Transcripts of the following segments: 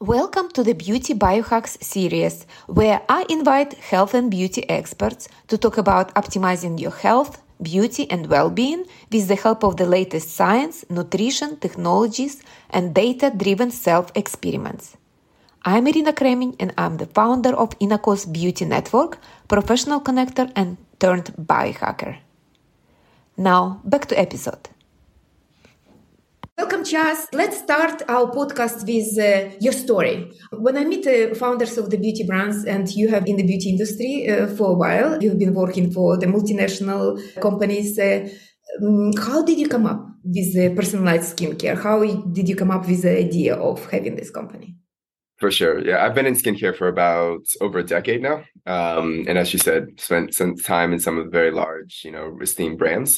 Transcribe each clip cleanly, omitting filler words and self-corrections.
Welcome to the Beauty Biohacks series, where I invite health and beauty experts to talk about optimizing your health, beauty, and well-being with the help of the latest science, nutrition, technologies, and data-driven self-experiments. I'm Irina Kremin, and I'm the founder of Inacos Beauty Network, professional connector and turned biohacker. Now, back to episode. Welcome, Chas. Let's start our podcast with your story. When I meet founders of the beauty brands, and you have in the beauty industry for a while, you've been working for the multinational companies. How did you come up with personalized skincare? How did you come up with the idea of having this company? For sure. Yeah, I've been in skincare for about over a decade now. And as you said, spent some time in some of the very large, esteemed brands.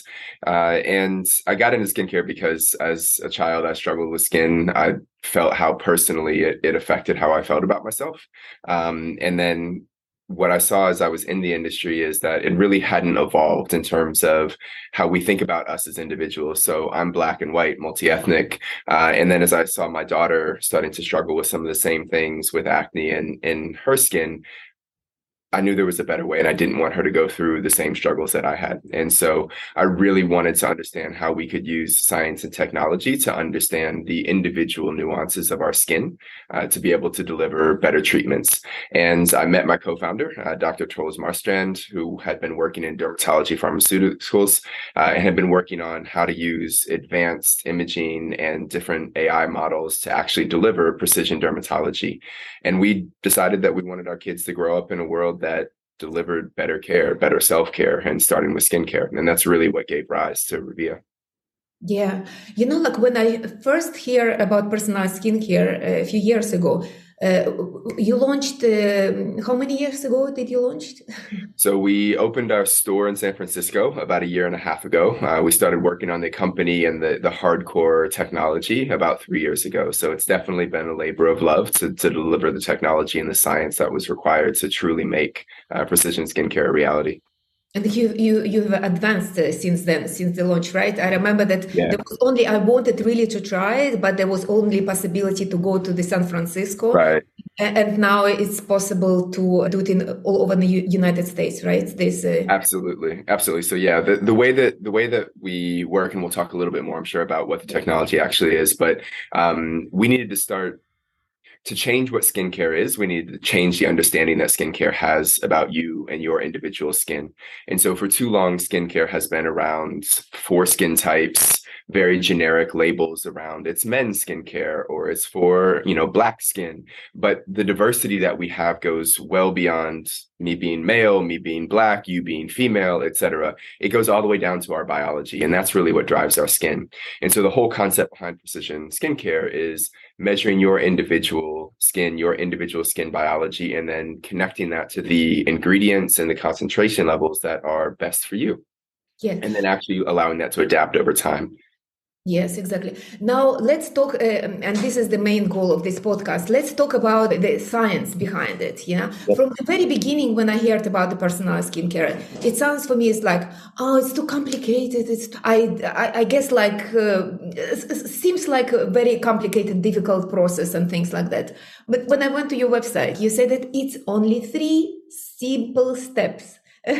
And I got into skincare because as a child, I struggled with skin. I felt how personally it affected how I felt about myself. And then what I saw as I was in the industry is that it really hadn't evolved in terms of how we think about us as individuals. So I'm Black and white, multi-ethnic. And then as I saw my daughter starting to struggle with some of the same things with acne and in her skin, I knew there was a better way, and I didn't want her to go through the same struggles that I had. And so I really wanted to understand how we could use science and technology to understand the individual nuances of our skin to be able to deliver better treatments. And I met my co-founder, Dr. Troels Marstrand, who had been working in dermatology pharmaceuticals and had been working on how to use advanced imaging and different AI models to actually deliver precision dermatology. And we decided that we wanted our kids to grow up in a world that delivered better care, better self-care, and starting with skincare. And that's really what gave rise to Revia. Yeah. Like when I first hear about personalized skincare a few years ago, you launched, how many years ago did you launch? So we opened our store in San Francisco about a year and a half ago. We started working on the company and the hardcore technology about 3 years ago. So it's definitely been a labor of love to deliver the technology and the science that was required to truly make precision skincare a reality. And you've advanced since then, since the launch, right? I remember that there was only, I wanted really to try it, but there was only possibility to go to the San Francisco. Right. And now it's possible to do it in all over the United States, right? Absolutely. So yeah, the way that we work, and we'll talk a little bit more, I'm sure, about what the technology actually is, but we needed to start to change what skincare is. We need to change the understanding that skincare has about you and your individual skin. And so for too long, skincare has been around 4 skin types, very generic labels around it's men's skincare or it's for, Black skin. But the diversity that we have goes well beyond me being male, me being Black, you being female, etc. It goes all the way down to our biology. And that's really what drives our skin. And so the whole concept behind precision skincare is measuring your individual skin biology, and then connecting that to the ingredients and the concentration levels that are best for you. Yeah. And then actually allowing that to adapt over time. Yes, exactly. Now let's talk, and this is the main goal of this podcast. Let's talk about the science behind it. Yeah. From the very beginning, when I heard about the personalized skincare, it sounds for me it's like, oh, it's too complicated. I guess it seems like a very complicated, difficult process and things like that. But when I went to your website, you said that it's only 3 simple steps.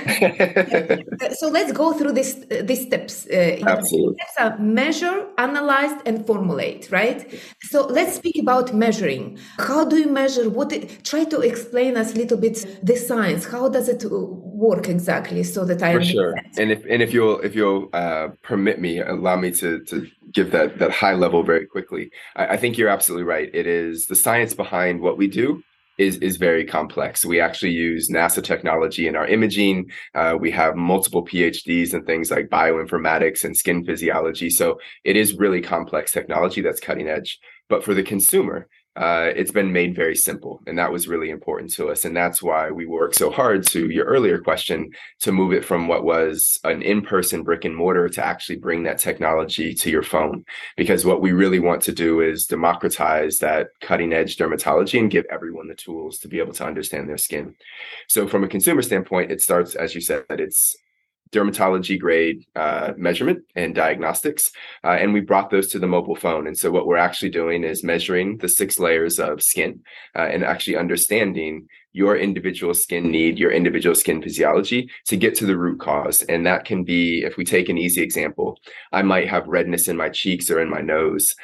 So let's go through these steps. Absolutely. Steps are measure, analyze, and formulate, right? So let's speak about measuring. How do you measure? Try to explain us a little bit the science. How does it work exactly, so that I understand? For sure. And if you'll permit me, allow me to give that high level very quickly. I think you're absolutely right. It is the science behind what we do is very complex. We actually use NASA technology in our imaging. We have multiple PhDs in things like bioinformatics and skin physiology. So it is really complex technology that's cutting edge. But for the consumer, it's been made very simple. And that was really important to us. And that's why we work so hard, to your earlier question, to move it from what was an in-person brick and mortar to actually bring that technology to your phone. Because what we really want to do is democratize that cutting edge dermatology and give everyone the tools to be able to understand their skin. So from a consumer standpoint, it starts, as you said, it's dermatology grade measurement and diagnostics. And we brought those to the mobile phone. And so what we're actually doing is measuring the 6 layers of skin and actually understanding your individual skin need, your individual skin physiology to get to the root cause. And that can be, if we take an easy example, I might have redness in my cheeks or in my nose.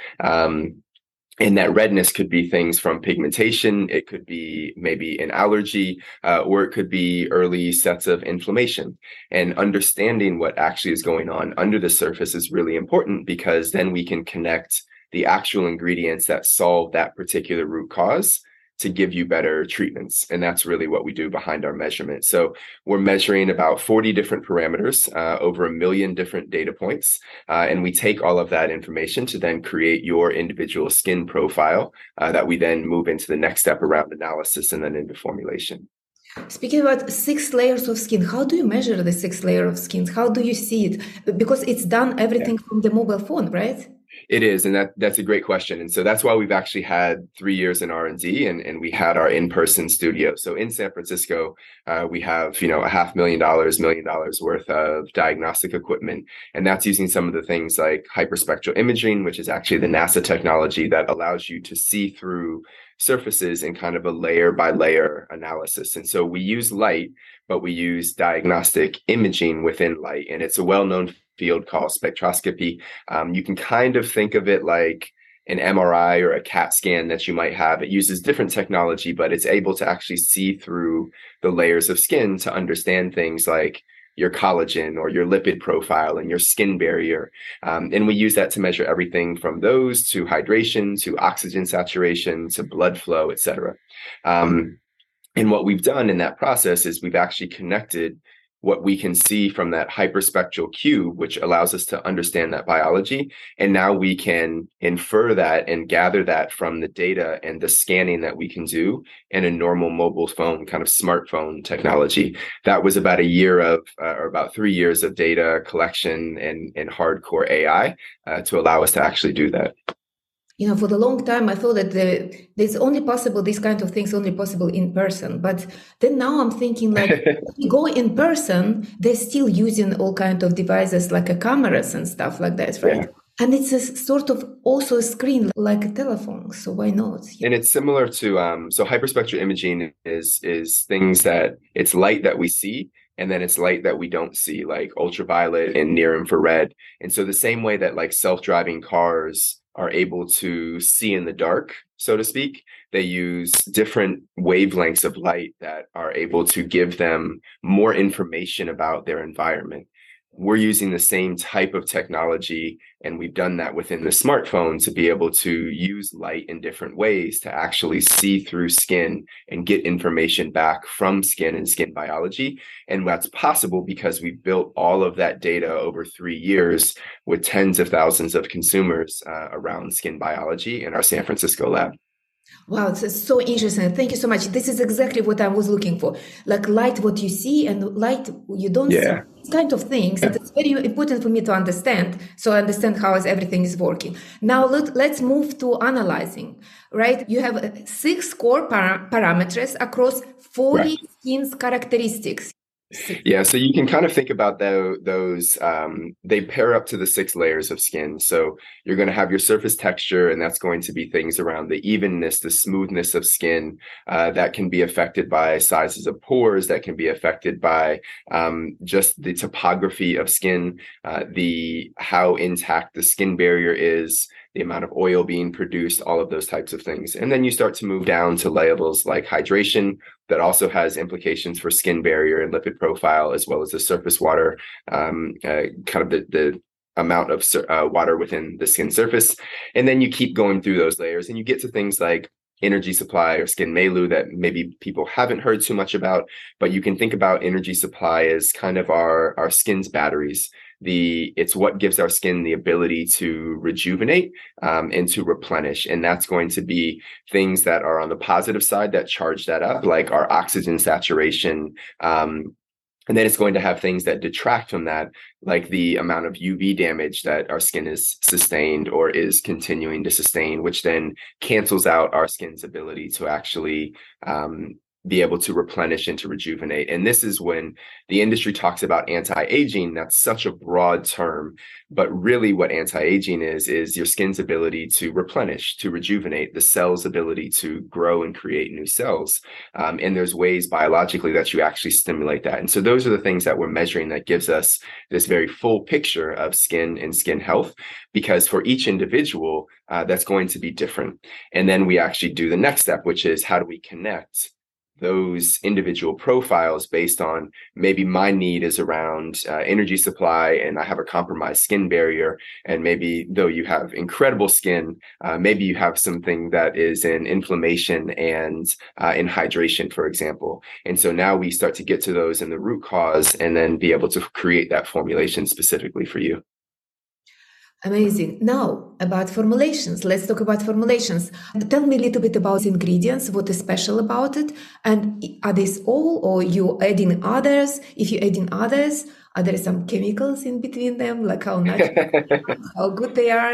And that redness could be things from pigmentation. It could be maybe an allergy, or it could be early sets of inflammation. And understanding what actually is going on under the surface is really important, because then we can connect the actual ingredients that solve that particular root cause to give you better treatments. And that's really what we do behind our measurement. So we're measuring about 40 different parameters, over 1 million different data points. And we take all of that information to then create your individual skin profile that we then move into the next step around analysis and then into formulation. Speaking about 6 layers of skin, how do you measure the 6 layer of skin? How do you see it? Because it's done everything from the mobile phone, right? It is, and that's a great question. And so that's why we've actually had 3 years in R&D, and we had our in-person studio. So in San Francisco, we have, $500,000, $1 million worth of diagnostic equipment. And that's using some of the things like hyperspectral imaging, which is actually the NASA technology that allows you to see through surfaces in kind of a layer by layer analysis. And so we use light, but we use diagnostic imaging within light. And it's a well-known field called spectroscopy. You can kind of think of it like an MRI or a CAT scan that you might have. It uses different technology, but it's able to actually see through the layers of skin to understand things like your collagen or your lipid profile and your skin barrier. And we use that to measure everything from those to hydration, to oxygen saturation, to blood flow, et cetera. And what we've done in that process is we've actually connected what we can see from that hyperspectral cube, which allows us to understand that biology. And now we can infer that and gather that from the data and the scanning that we can do in a normal mobile phone, kind of smartphone technology. That was about a year of, or about 3 years of data collection and hardcore AI to allow us to actually do that. For the long time, I thought that there's only possible, these kind of things only possible in person. But then now I'm thinking, like, if you go in person, they're still using all kind of devices like cameras and stuff like that, right? Yeah. And it's a sort of also a screen like a telephone. So why not? And it's similar to, so hyperspectral imaging is things that it's light that we see, and then it's light that we don't see, like ultraviolet and near infrared. And so the same way that like self-driving cars are able to see in the dark, so to speak, they use different wavelengths of light that are able to give them more information about their environment. We're using the same type of technology, and we've done that within the smartphone to be able to use light in different ways to actually see through skin and get information back from skin and skin biology. And that's possible because we built all of that data over 3 years with tens of thousands of consumers around skin biology in our San Francisco lab. Wow, it's so interesting. Thank you so much. This is exactly what I was looking for. Like light, what you see, and light, you don't see. These kind of things. Yeah. It's very important for me to understand, so I understand how everything is working. Now, let's move to analyzing, right? You have 6 core parameters across 40 skin characteristics. Yeah, so you can kind of think about those, they pair up to the 6 layers of skin. So you're going to have your surface texture, and that's going to be things around the evenness, the smoothness of skin, that can be affected by sizes of pores, that can be affected by just the topography of skin, how intact the skin barrier is, the amount of oil being produced, all of those types of things. And then you start to move down to levels like hydration that also has implications for skin barrier and lipid profile, as well as the surface water, kind of the amount of water within the skin surface. And then you keep going through those layers and you get to things like energy supply or skin MELU that maybe people haven't heard too much about, but you can think about energy supply as kind of our skin's batteries. It's what gives our skin the ability to rejuvenate and to replenish. And that's going to be things that are on the positive side that charge that up, like our oxygen saturation. And then it's going to have things that detract from that, like the amount of UV damage that our skin is sustained or is continuing to sustain, which then cancels out our skin's ability to actually be able to replenish and to rejuvenate. And this is when the industry talks about anti-aging. That's such a broad term, but really what anti-aging is your skin's ability to replenish, to rejuvenate, the cell's ability to grow and create new cells. And there's ways biologically that you actually stimulate that. And so those are the things that we're measuring that gives us this very full picture of skin and skin health, because for each individual, that's going to be different. And then we actually do the next step, which is how do we connect those individual profiles based on maybe my need is around energy supply and I have a compromised skin barrier. And maybe though you have incredible skin, maybe you have something that is in inflammation and in hydration, for example. And so now we start to get to those in the root cause and then be able to create that formulation specifically for you. Amazing. Now, about formulations. Let's talk about formulations. Tell me a little bit about ingredients, what is special about it, and are these all, or you adding others? If you adding others, are there some chemicals in between them, like how natural, how good they are,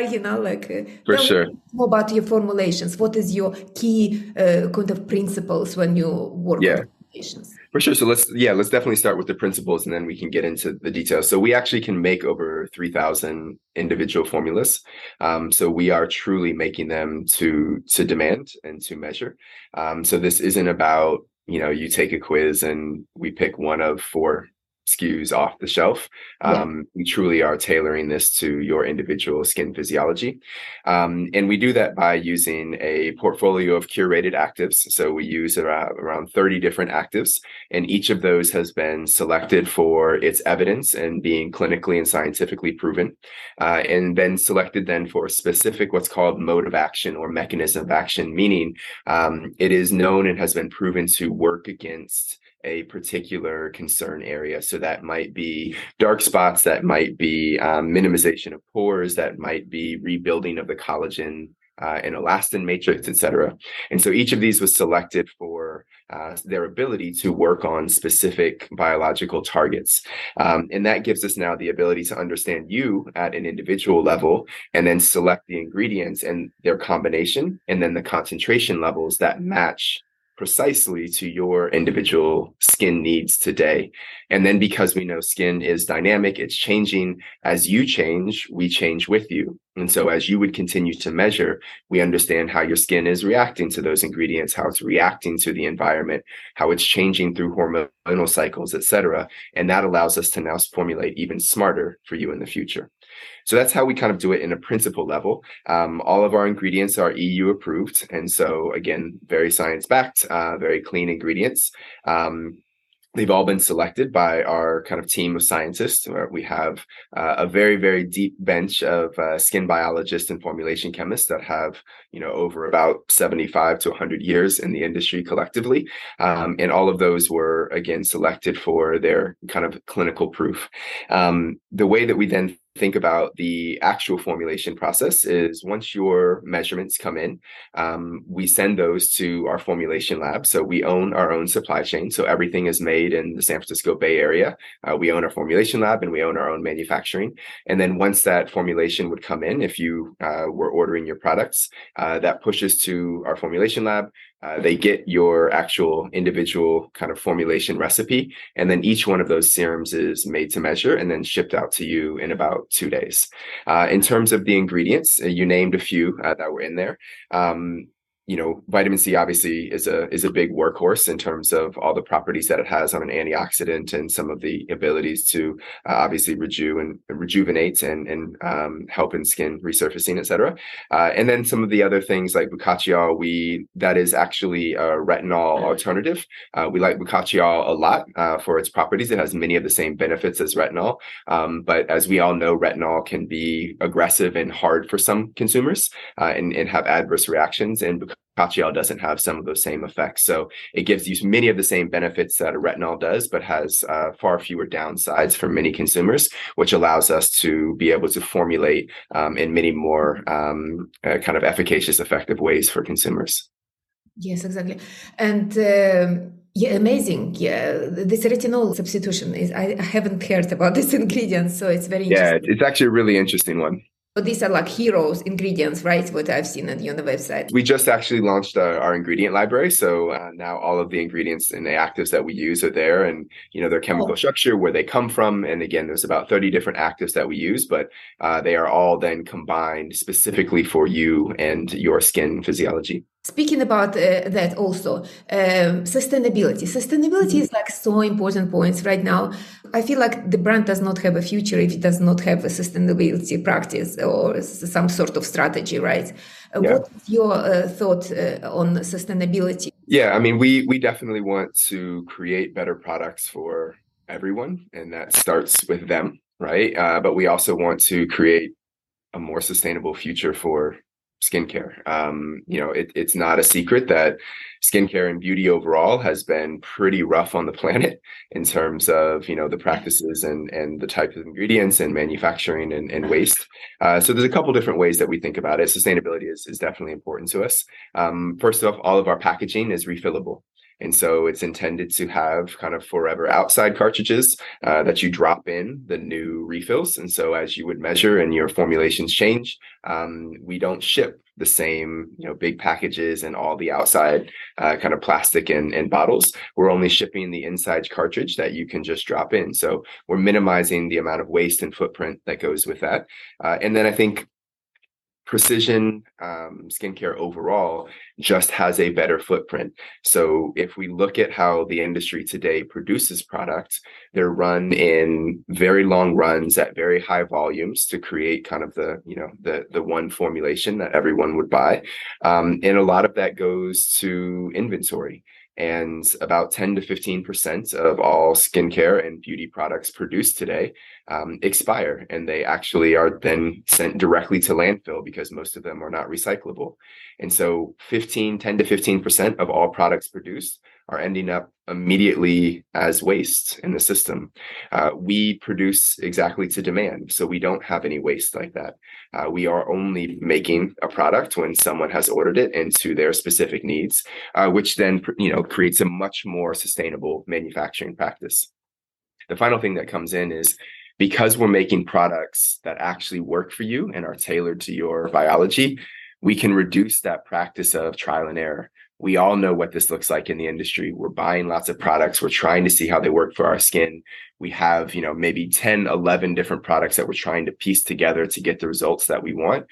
For sure. More about your formulations. What is your key kind of principles when you work with formulations? For sure. So let's definitely start with the principles and then we can get into the details. So we actually can make over 3,000 individual formulas. So we are truly making them to demand and to measure. So this isn't about, you take a quiz and we pick one of 4 SKUs off the shelf. We truly are tailoring this to your individual skin physiology. And we do that by using a portfolio of curated actives. So we use around 30 different actives, and each of those has been selected for its evidence and being clinically and scientifically proven, and then selected then for a specific what's called mode of action or mechanism of action, meaning it is known and has been proven to work against a particular concern area. So that might be dark spots, that might be minimization of pores, that might be rebuilding of the collagen and elastin matrix, etc. And so each of these was selected for their ability to work on specific biological targets. And that gives us now the ability to understand you at an individual level and then select the ingredients and their combination and then the concentration levels that match precisely to your individual skin needs today. And then because we know skin is dynamic, it's changing. As you change, we change with you. And so as you would continue to measure, we understand how your skin is reacting to those ingredients, how it's reacting to the environment, how it's changing through hormonal cycles, etc. And that allows us to now formulate even smarter for you in the future. So that's how we kind of do it in a principle level. All of our ingredients are EU approved. And so again, very science-backed, very clean ingredients. They've all been selected by our kind of team of scientists, where we have a very, very deep bench of skin biologists and formulation chemists that have, over about 75 to 100 years in the industry collectively. And all of those were, again, selected for their kind of clinical proof. The way that we then think about the actual formulation process is once your measurements come in, we send those to our formulation lab. So we own our own supply chain. So everything is made in the San Francisco Bay Area. We own our formulation lab and we own our own manufacturing. And then once that formulation would come in, if you were ordering your products, that pushes to our formulation lab. They get your actual individual kind of formulation recipe, and then each one of those serums is made to measure and then shipped out to you in about 2 days. In terms of the ingredients, you named a few that were in there. Vitamin C obviously is a big workhorse in terms of all the properties that it has on an antioxidant and some of the abilities to obviously rejuvenate and help in skin resurfacing, etc. And then some of the other things like Bucachiol, that is actually a retinol alternative. We like Bucachiol a lot for its properties. It has many of the same benefits as retinol. But as we all know, retinol can be aggressive and hard for some consumers and have adverse reactions. And Bucachiol doesn't have some of those same effects. So it gives you many of the same benefits that a retinol does, but has far fewer downsides for many consumers, which allows us to be able to formulate in many more kind of efficacious, effective ways for consumers. Yes, exactly. And amazing. Yeah, this retinol substitution I haven't heard about this ingredient, so it's very interesting. Yeah, it's actually a really interesting one. But these are like heroes ingredients, right? What I've seen on the website. We just actually launched our ingredient library. So now all of the ingredients and the actives that we use are there, and their chemical structure, where they come from. And again, there's about 30 different actives that we use, but they are all then combined specifically for you and your skin physiology. Speaking about that also, sustainability. Sustainability is like so important points right now. I feel like the brand does not have a future if it does not have a sustainability practice or some sort of strategy, right? What is your thought on sustainability? Yeah, I mean, we definitely want to create better products for everyone, and that starts with them, right? But we also want to create a more sustainable future for skincare. It's not a secret that skincare and beauty overall has been pretty rough on the planet in terms of, the practices and the types of ingredients and manufacturing and waste. So there's a couple different ways that we think about it. Sustainability is definitely important to us. First off, all of our packaging is refillable. And so it's intended to have kind of forever outside cartridges that you drop in the new refills. And so as you would measure and your formulations change, we don't ship the same, big packages and all the outside kind of plastic and bottles. We're only shipping the inside cartridge that you can just drop in. So we're minimizing the amount of waste and footprint that goes with that. And then I think precision skincare overall just has a better footprint. So if we look at how the industry today produces products, they're run in very long runs at very high volumes to create kind of the one formulation that everyone would buy. And a lot of that goes to inventory. And about 10 to 15% of all skincare and beauty products produced today expire, and they actually are then sent directly to landfill because most of them are not recyclable. And so 10 to 15% of all products produced are ending up immediately as waste in the system. We produce exactly to demand, so we don't have any waste like that. We are only making a product when someone has ordered it and to their specific needs, which then creates a much more sustainable manufacturing practice. The final thing that comes in is, because we're making products that actually work for you and are tailored to your biology, we can reduce that practice of trial and error. We all know what this looks like in the industry. We're buying lots of products. We're trying to see how they work for our skin. We have, maybe 10, 11 different products that we're trying to piece together to get the results that we want.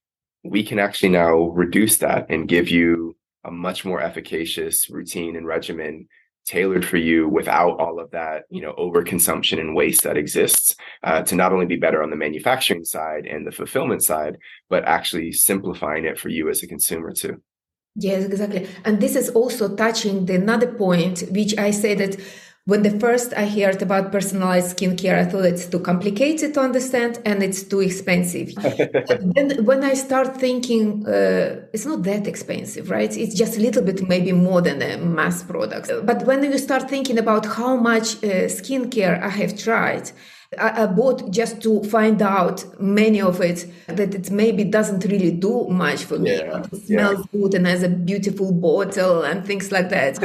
We can actually now reduce that and give you a much more efficacious routine and regimen tailored for you without all of that, overconsumption and waste that exists, to not only be better on the manufacturing side and the fulfillment side, but actually simplifying it for you as a consumer too. Yes, exactly. And this is also touching another point, which I say that when the first I heard about personalized skincare, I thought it's too complicated to understand and it's too expensive. Then when I start thinking, it's not that expensive, right? It's just a little bit maybe more than a mass product. But when you start thinking about how much skincare I have tried, I bought just to find out many of it, that it maybe doesn't really do much for me. But it smells good and has a beautiful bottle and things like that.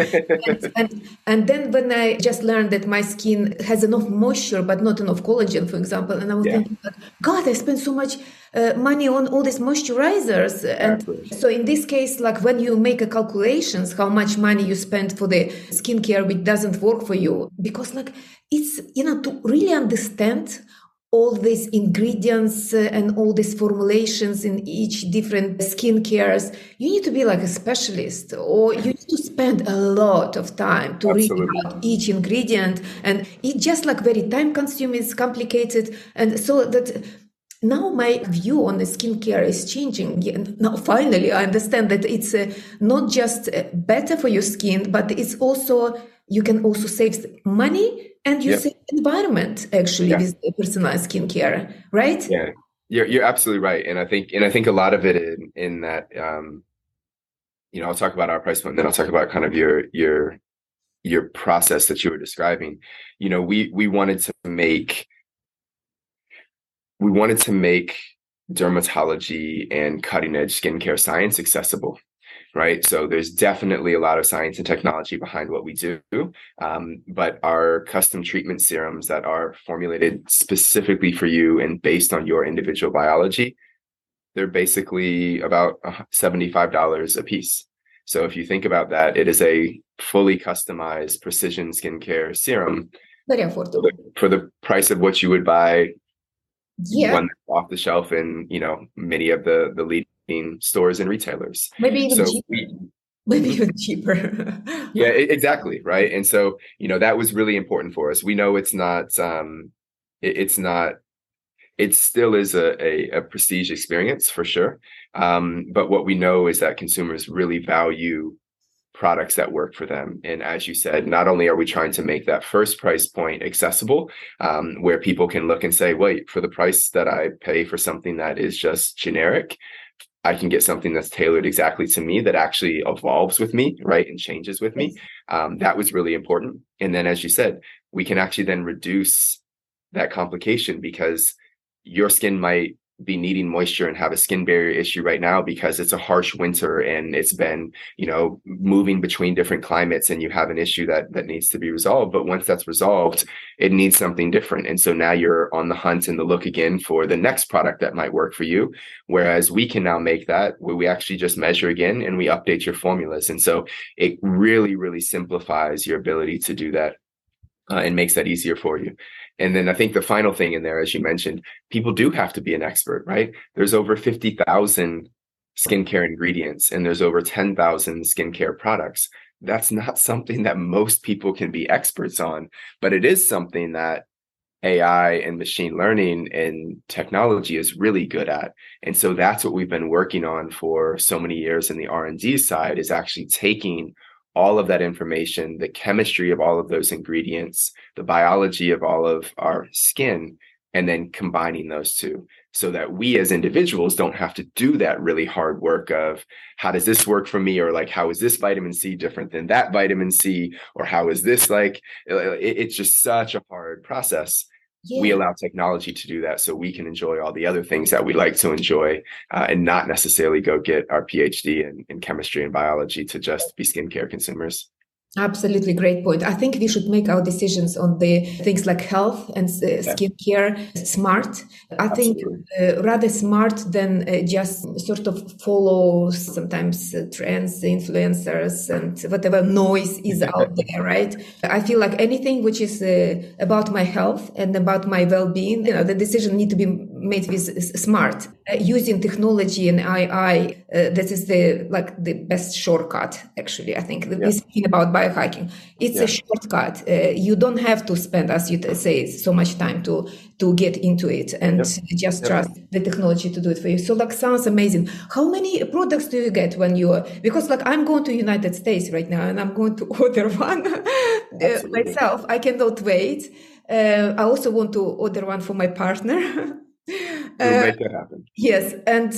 and then when I just learned that my skin has enough moisture, but not enough collagen, for example, and I was thinking, God, I spent so much money on all these moisturizers. And so in this case, like when you make a calculations, how much money you spend for the skincare which doesn't work for you, because like it's, to really understand all these ingredients and all these formulations in each different skincare, you need to be like a specialist, or you need to spend a lot of time to read about each ingredient. And it's just like very time consuming, it's complicated. And so that now my view on the skincare is changing. Now, finally, I understand that it's not just better for your skin, but it's also, you can also save money and you save environment actually with personalized skincare, right? Yeah, you're absolutely right. And I think a lot of it in that, I'll talk about our price point, then I'll talk about kind of your process that you were describing. We wanted to make dermatology and cutting edge skincare science accessible, right? So there's definitely a lot of science and technology behind what we do. But our custom treatment serums that are formulated specifically for you and based on your individual biology They're basically about $75 a piece. So if you think about that, it is a fully customized precision skincare serum Very affordable. for the price of what you would buy Yeah, one off the shelf in, many of the leading stores and retailers. maybe even So cheaper. Maybe even cheaper. yeah, exactly. Right. And so, that was really important for us. We know it's not, it's not, it still is a prestige experience for sure. But what we know is that consumers really value products that work for them. And as you said, not only are we trying to make that first price point accessible, where people can look and say, wait, for the price that I pay for something that is just generic, I can get something that's tailored exactly to me that actually evolves with me, right? And changes with me. That was really important. And then, as you said, we can actually then reduce that complication because your skin might be needing moisture and have a skin barrier issue right now because it's a harsh winter and it's been, moving between different climates and you have an issue that needs to be resolved. But once that's resolved, it needs something different. And so now you're on the hunt and the look again for the next product that might work for you. Whereas we can now make that where we actually just measure again and we update your formulas. And so it really, really simplifies your ability to do that and makes that easier for you. And then I think the final thing in there, as you mentioned, people do have to be an expert, right? There's over 50,000 skincare ingredients and there's over 10,000 skincare products. That's not something that most people can be experts on, but it is something that AI and machine learning and technology is really good at. And so that's what we've been working on for so many years in the R&D side, is actually taking all of that information, the chemistry of all of those ingredients, the biology of all of our skin, and then combining those two so that we as individuals don't have to do that really hard work of how does this work for me? Or like, how is this vitamin C different than that vitamin C? Or how is this it's just such a hard process. Yeah. We allow technology to do that so we can enjoy all the other things that we like to enjoy and not necessarily go get our PhD in chemistry and biology to just be skincare consumers. Absolutely great point. I think we should make our decisions on the things like health and skincare smart. I think rather smart than just sort of follow sometimes trends, influencers, and whatever noise is out there, right? I feel like anything which is about my health and about my well-being, the decision need to be made with smart. Using technology and AI, this is the best shortcut, actually. I think we're speaking about biohacking. It's a shortcut. You don't have to spend, as you say, so much time to get into it and just trust the technology to do it for you. So sounds amazing. How many products do you get when because I'm going to United States right now and I'm going to order one myself. I cannot wait. I also want to order one for my partner. We'll make that happen. Yes. And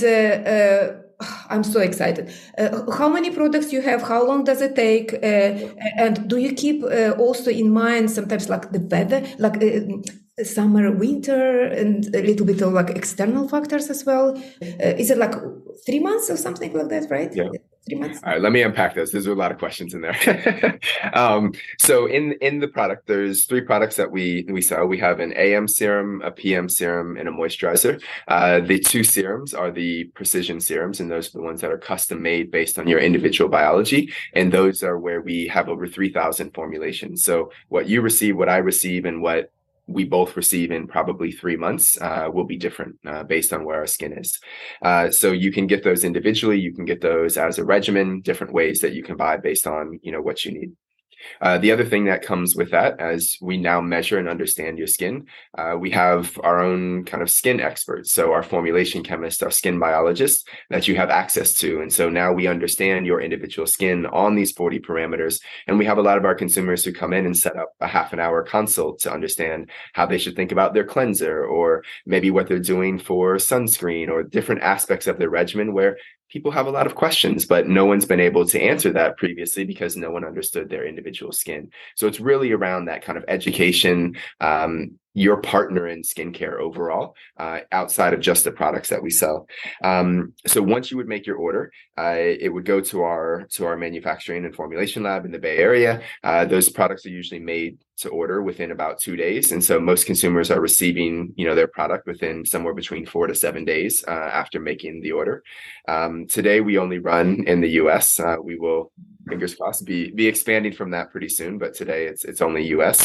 I'm so excited. How many products you have? How long does it take? And do you keep also in mind sometimes the weather, summer, winter, and a little bit of external factors as well? Is it 3 months or something like that, right? Yeah. 3 months. All right, let me unpack those. There's a lot of questions in there. So in the product, there's 3 products that we sell. We have an AM serum, a PM serum, and a moisturizer. The 2 serums are the precision serums, and those are the ones that are custom made based on your individual biology. And those are where we have over 3,000 formulations. So what you receive, what I receive, and what we both receive in probably 3 months will be different based on where our skin is. So you can get those individually. You can get those as a regimen, different ways that you can buy based on, what you need. The other thing that comes with that, as we now measure and understand your skin, we have our own kind of skin experts. So our formulation chemists, our skin biologists that you have access to. And so now we understand your individual skin on these 40 parameters. And we have a lot of our consumers who come in and set up a half an hour consult to understand how they should think about their cleanser, or maybe what they're doing for sunscreen, or different aspects of their regimen where people have a lot of questions, but no one's been able to answer that previously because no one understood their individual skin. So it's really around that kind of education, your partner in skincare overall, outside of just the products that we sell. So once you would make your order, it would go to our manufacturing and formulation lab in the Bay Area. Those products are usually made to order within about 2 days, and so most consumers are receiving, their product within somewhere between 4 to 7 days after making the order. Today, we only run in the U.S. We will, fingers crossed, be expanding from that pretty soon, but today it's only U.S.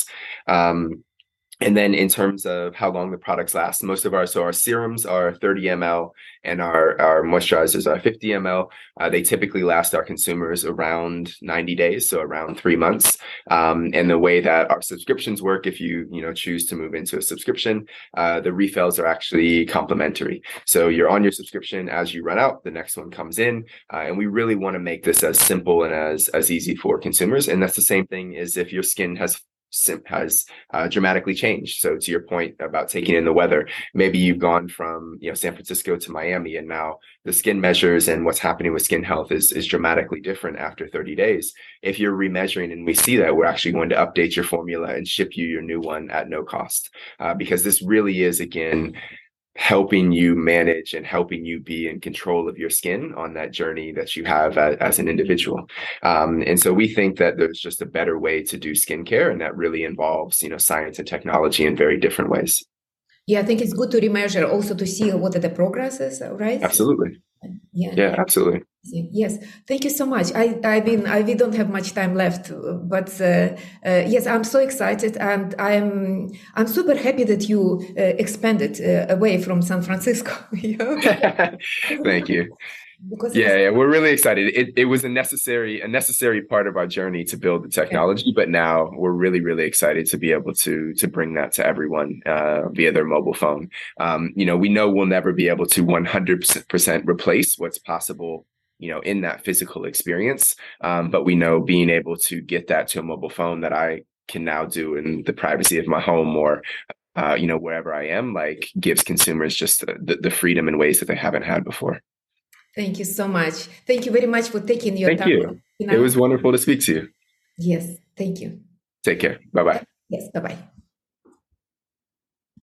And then in terms of how long the products last, most of our serums are 30 ml and our moisturizers are 50 ml. They typically last our consumers around 90 days, so around 3 months. And the way that our subscriptions work, if you choose to move into a subscription, the refills are actually complimentary. So you're on your subscription. As you run out, the next one comes in. And we really want to make this as simple and as easy for consumers. And that's the same thing as if your skin has dramatically changed. So to your point about taking in the weather, maybe you've gone from San Francisco to Miami, and now the skin measures and what's happening with skin health is dramatically different after 30 days. If you're remeasuring and we see that, we're actually going to update your formula and ship you your new one at no cost, because this really is, again, helping you manage and helping you be in control of your skin on that journey that you have as an individual. And so we think that there's just a better way to do skincare, and that really involves, science and technology in very different ways. Yeah, I think it's good to remeasure also to see what are the progresses, right? Absolutely. Yeah, absolutely. Yes, thank you so much. We don't have much time left, but yes, I'm so excited, and I'm super happy that you expanded away from San Francisco. Thank you. Yeah, we're really excited. It was a necessary part of our journey to build the technology, but now we're really, really excited to be able to bring that to everyone via their mobile phone. We know we'll never be able to 100% replace what's possible, in that physical experience. But we know being able to get that to a mobile phone that I can now do in the privacy of my home or wherever I am, gives consumers just the freedom in ways that they haven't had before. Thank you so much. Thank you very much for taking your time. Thank you. It was wonderful to speak to you. Yes, thank you. Take care. Bye-bye. Yes, bye-bye.